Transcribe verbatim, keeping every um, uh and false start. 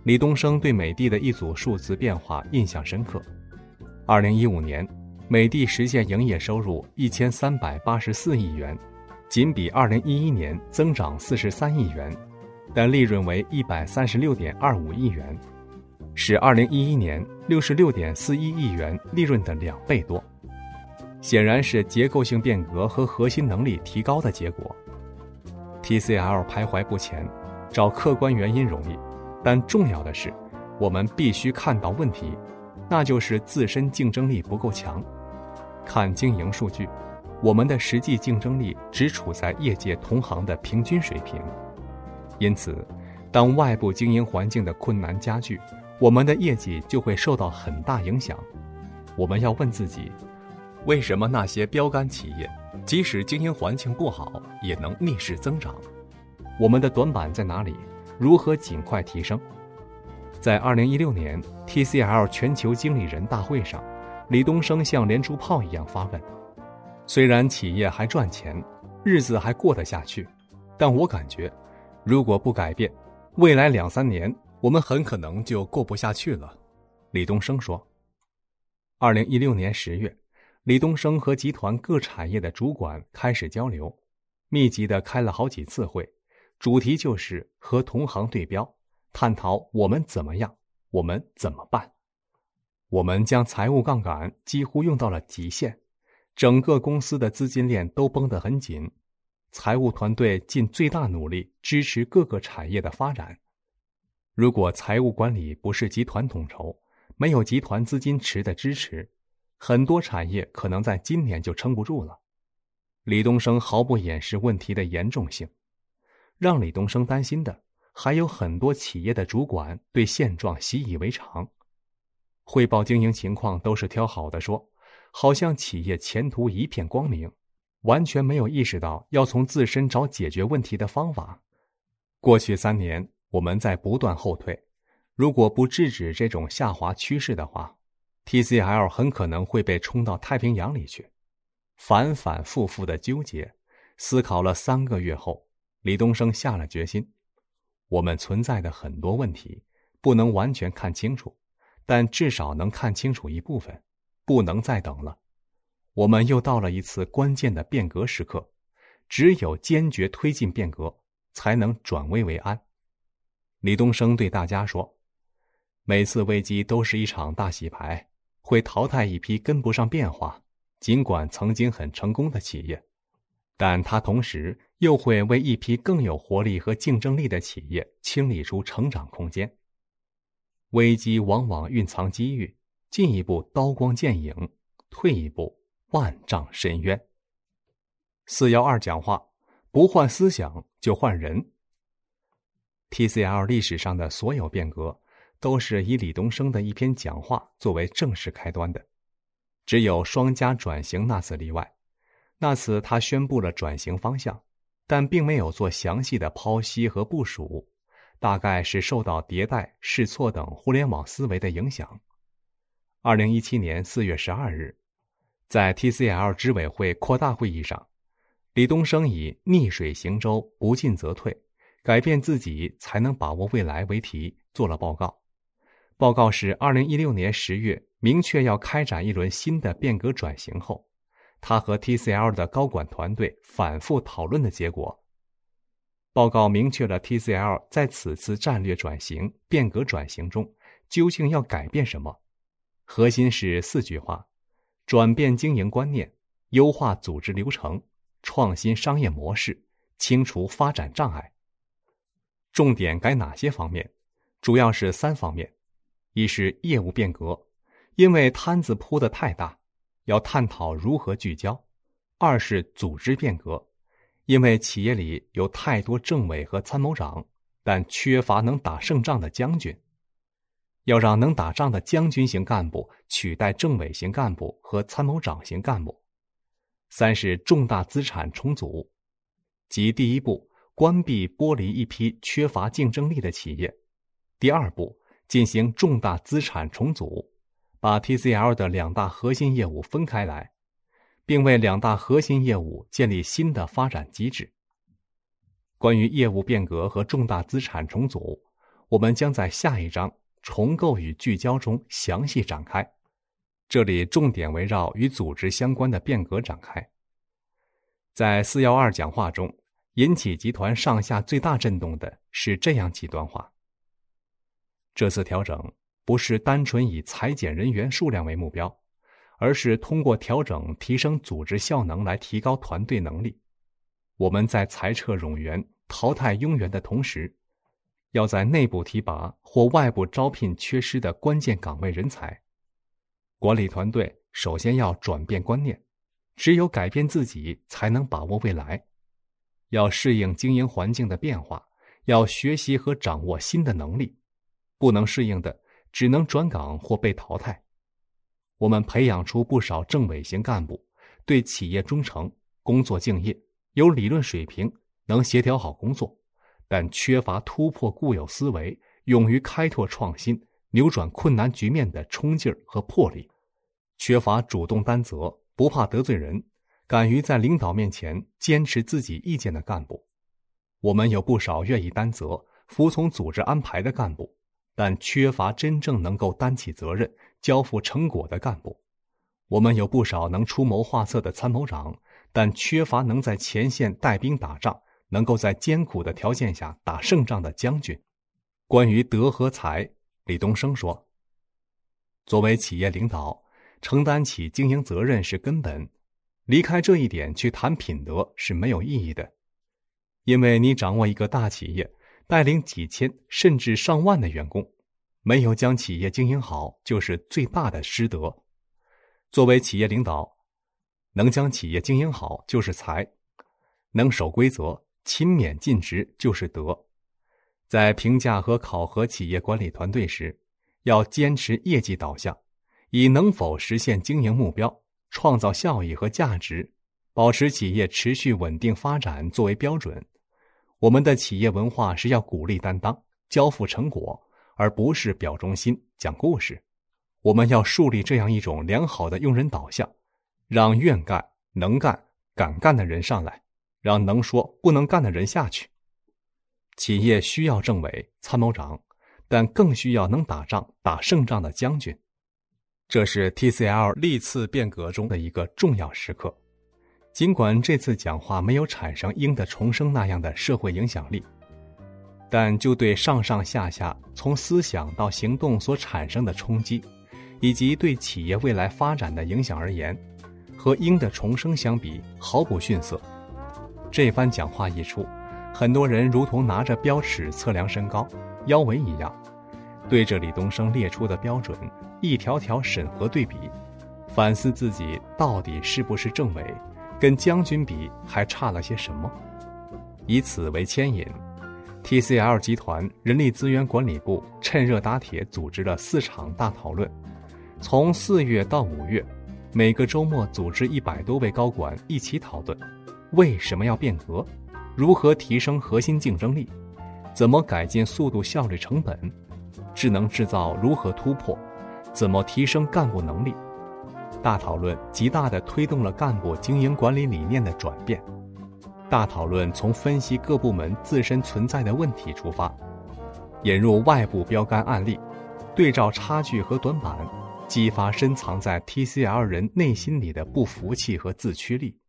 李东生对美的的一组数字变化印象深刻。二零一五年，美的实现营业收入一千三百八十四亿元，仅比二零一一年增长四十三亿元，但利润为一百三十六点二五亿元，是二零一一年六十六点四一亿元利润的两倍多，显然是结构性变革和核心能力提高的结果。T C L 徘徊不前，找客观原因容易，但重要的是，我们必须看到问题，那就是自身竞争力不够强。看经营数据，我们的实际竞争力只处在业界同行的平均水平。因此，当外部经营环境的困难加剧，我们的业绩就会受到很大影响。我们要问自己，为什么那些标杆企业即使经营环境不好也能逆势增长？我们的短板在哪里？如何尽快提升？在二零一六年 T C L 全球经理人大会上，李东生像连珠炮一样发问：虽然企业还赚钱，日子还过得下去，但我感觉如果不改变，未来两三年我们很可能就过不下去了。李东生说。二零一六年十月，李东生和集团各产业的主管开始交流，密集地开了好几次会，主题就是和同行对标，探讨我们怎么样，我们怎么办。我们将财务杠杆几乎用到了极限，整个公司的资金链都绷得很紧，财务团队尽最大努力支持各个产业的发展。如果财务管理不是集团统筹，没有集团资金池的支持，很多产业可能在今年就撑不住了。李东生毫不掩饰问题的严重性。让李东生担心的还有很多企业的主管对现状习以为常，汇报经营情况都是挑好的说，好像企业前途一片光明，完全没有意识到要从自身找解决问题的方法。过去三年，我们在不断后退，如果不制止这种下滑趋势的话， T C L 很可能会被冲到太平洋里去。反反复复的纠结，思考了三个月后，李东生下了决心，我们存在的很多问题不能完全看清楚，但至少能看清楚一部分，不能再等了。我们又到了一次关键的变革时刻，只有坚决推进变革，才能转危为安。李东生对大家说，每次危机都是一场大洗牌，会淘汰一批跟不上变化，尽管曾经很成功的企业，但它同时又会为一批更有活力和竞争力的企业清理出成长空间。危机往往蕴藏机遇，进一步刀光剑影，退一步万丈深渊。四一二讲话，不换思想就换人。T C L 历史上的所有变革都是以李东生的一篇讲话作为正式开端的，只有双加转型那次例外。那次他宣布了转型方向，但并没有做详细的剖析和部署，大概是受到迭代、试错等互联网思维的影响。二零一七年四月十二日，在 T C L 执委会扩大会议上，李东生以逆水行舟，不进则退，改变自己才能把握未来为题做了报告。报告是二零一六年十月明确要开展一轮新的变革转型后，他和 T C L 的高管团队反复讨论的结果。报告明确了 T C L 在此次战略转型、变革转型中究竟要改变什么。核心是四句话：转变经营观念，优化组织流程，创新商业模式，清除发展障碍。重点改哪些方面？主要是三方面。一是业务变革，因为摊子铺得太大，要探讨如何聚焦。二是组织变革，因为企业里有太多政委和参谋长，但缺乏能打胜仗的将军，要让能打仗的将军型干部取代政委型干部和参谋长型干部。三是重大资产重组，即第一步关闭剥离一批缺乏竞争力的企业，第二步进行重大资产重组，把 T C L 的两大核心业务分开来，并为两大核心业务建立新的发展机制。关于业务变革和重大资产重组， 我们将在下一章重构与聚焦中详细展开，这里重点围绕与组织相关的变革展开。在四一二讲话中，引起集团上下最大震动的是这样几段话：这次调整不是单纯以裁减人员数量为目标，而是通过调整提升组织效能来提高团队能力。我们在裁撤冗员、淘汰庸员的同时，要在内部提拔或外部招聘缺失的关键岗位人才。管理团队首先要转变观念，只有改变自己，才能把握未来。要适应经营环境的变化，要学习和掌握新的能力，不能适应的只能转岗或被淘汰。我们培养出不少政委型干部，对企业忠诚，工作敬业，有理论水平，能协调好工作，但缺乏突破固有思维，勇于开拓创新，扭转困难局面的冲劲儿和魄力，缺乏主动担责，不怕得罪人，敢于在领导面前坚持自己意见的干部。我们有不少愿意担责、服从组织安排的干部，但缺乏真正能够担起责任、交付成果的干部。我们有不少能出谋划策的参谋长，但缺乏能在前线带兵打仗，能够在艰苦的条件下打胜仗的将军。关于德和才，李东生说，作为企业领导，承担起经营责任是根本，离开这一点去谈品德是没有意义的。因为你掌握一个大企业，带领几千甚至上万的员工，没有将企业经营好，就是最大的失德。作为企业领导，能将企业经营好就是才，能守规则、勤勉尽职就是德。在评价和考核企业管理团队时，要坚持业绩导向，以能否实现经营目标、创造效益和价值，保持企业持续稳定发展作为标准。我们的企业文化是要鼓励担当、交付成果，而不是表忠心、讲故事。我们要树立这样一种良好的用人导向，让愿干、能干、敢干的人上来，让能说不能干的人下去。企业需要政委、参谋长，但更需要能打仗、打胜仗的将军。这是 T C L 历次变革中的一个重要时刻。尽管这次讲话没有产生鹰的重生那样的社会影响力，但就对上上下下从思想到行动所产生的冲击，以及对企业未来发展的影响而言，和鹰的重生相比毫不逊色。这番讲话一出，很多人如同拿着标尺测量身高、腰围一样，对着李东生列出的标准一条条审核对比，反思自己到底是不是政委，跟将军比还差了些什么。以此为牵引， T C L 集团人力资源管理部趁热打铁组织了四场大讨论，从四月到五月，每个周末组织一百多位高管一起讨论，为什么要变革，如何提升核心竞争力，怎么改进速度效率成本，智能制造如何突破，怎么提升干部能力。大讨论极大地推动了干部经营管理理念的转变。大讨论从分析各部门自身存在的问题出发，引入外部标杆案例，对照差距和短板，激发深藏在 T C L 人内心里的不服气和自驱力。